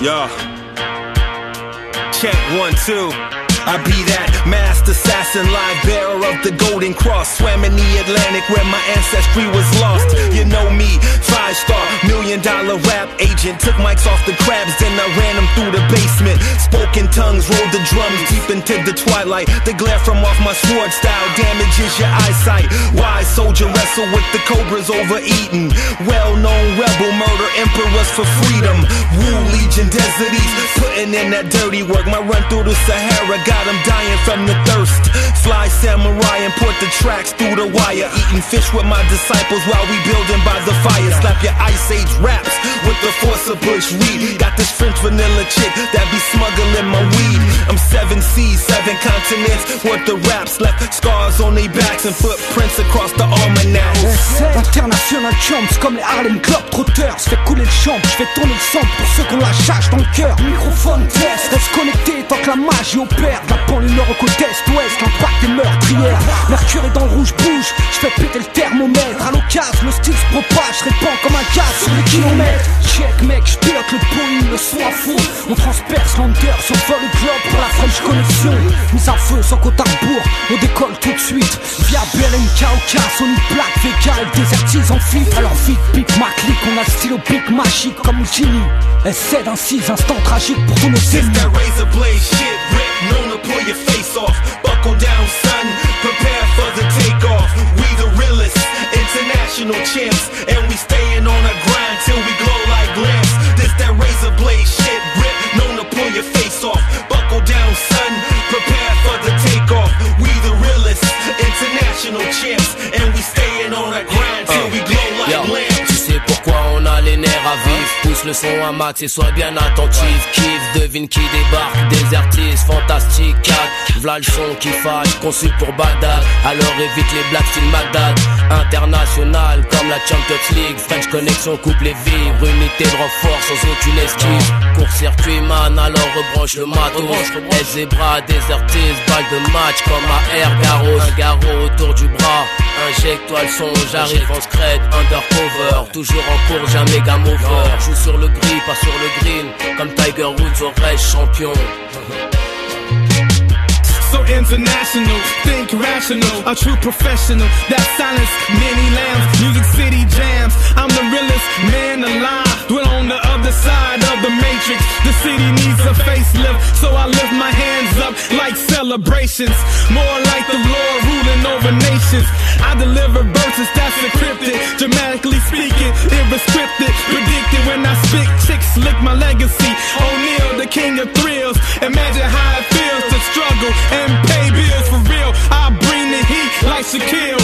Yo. Check 1, 2. I be that masked assassin, live bearer of the Golden Cross. Swam in the Atlantic where my ancestry was lost. You know me, 5-star, $1 million rap agent. Took mics off the crabs, then I ran them through the basement. Spoken tongues, rolled the drums deep into the twilight. The glare from off my sword style damages your eyesight. Wise soldier wrestle with the cobras overeaten. Well-known rebel, murder emperors for freedom. Woo legion desert east, putting in that dirty work. My run through the Sahara got them dying from the thirst. Fly samurai and put the tracks through the wire. Eating fish with my disciples while we building by the fire. Slap your Ice Age raps with the force of Bush Reed. Got this French vanilla chick that be smuggling my weed. I'm 7 seas, 7 continents worth the raps. Left scars on their backs and footprints across the almanac. International champs comme les Harlem Globetrotters. J'fais couler le champ, j'fais tourner le sang pour ceux qu'on la charge dans le cœur. Microphone test, reste connecté tant que la magie opère. La banlieue nord au côté est-ouest, l'impact est meurtrière. Mercure est dans le rouge bouge, j'fais péter le thermomètre. À l'occasion, le style se propage, répand comme un gaz sur les kilomètres. Check mec, j'pilote le Boeing, le son à fond. On transperce l'Under, survole le globe pour la French Connection. Mise à feu sans compte à rebours, on décolle tout de suite. Via BLNK au cas, Sony Black, Vega et désertise en fit. Alors vite, pique ma clique, on a le stylo pique magique comme Houdini. Essaie d'un 6 instant tragique pour tous nos ennemis. That razor blade shit, rip, known to pull your face off. Buckle down, son, prepare for the takeoff. We the realest, international champs, and we staying on our grind till we glow like lamps. This that razor blade shit, rip, known to pull your face off. Buckle down, son, prepare for the takeoff. We the realest, international champs, and we staying on our grind till we glow like lamps. Tu sais pourquoi on a les nerfs à vif. Pousse le son à max et sois bien attentif. Kiffe, devine qui débarque. Des artistes fantastiques. V'là le son qui fâche, conçu pour Bagdad. Alors évite les blagues style Magdad. International comme la Champions League. French Connection coupe les vivres. Unité de renfort sans aucune esquive. Court-circuit man, alors rebranche le matos. Les zébras, désertistes, balle de match comme à Air Garros. Un garrot autour du bras. Injecte-toi le son, j'arrive en scred, undercover. Toujours en cours, jamais game over. Joue sur le gris, pas sur le green. Comme Tiger Woods au reste champion. So international, think rational, a true professional that silence many lambs. Music City jams, I'm the realest man alive. Dwell on the other side of the matrix. The city needs a facelift, so I lift my hands up like celebrations. More like the Lord ruling over nations. I deliver verses that's encrypted, dramatically speaking, irrestricted, predicted when I spit. Chicks lick my legacy. O'Neal, the king of thrills. Imagine how it feels to struggle and pay bills for real. I bring the heat like Shaquille.